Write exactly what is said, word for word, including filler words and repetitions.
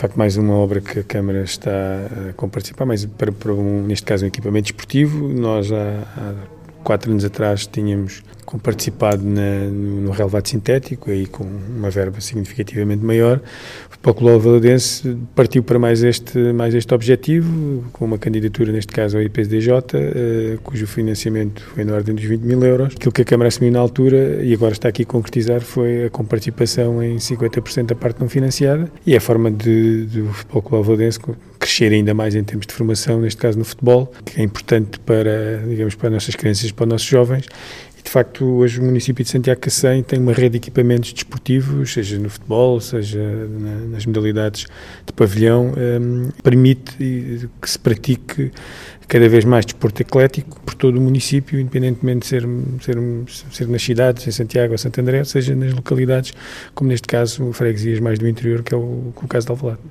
facto, mais uma obra que a Câmara está a participar, mas para, para um, neste caso um equipamento esportivo. Nós há, há quatro anos atrás tínhamos participado na, no, no relevado sintético, aí com uma verba significativamente maior. O Futebol Clube Alvalade partiu para mais este, mais este objetivo, com uma candidatura, neste caso, ao I P S D J, uh, cujo financiamento foi na ordem dos vinte mil euros. Aquilo que a Câmara assumiu na altura, e agora está aqui a concretizar, foi a comparticipação em cinquenta por cento da parte não financiada, e é a forma de, de o Futebol Clube Alvalade crescer ainda mais em termos de formação, neste caso no futebol, que é importante para, digamos, para as nossas crianças e para os nossos jovens. De facto, hoje o município de Santiago Cacém tem uma rede de equipamentos desportivos, seja no futebol, seja na, nas modalidades de pavilhão, um, permite que se pratique cada vez mais desporto atlético por todo o município, independentemente de ser, ser, ser nas cidades, em Santiago ou Santo André, seja nas localidades, como neste caso, freguesias mais do interior, que é o, o caso de Alvalade.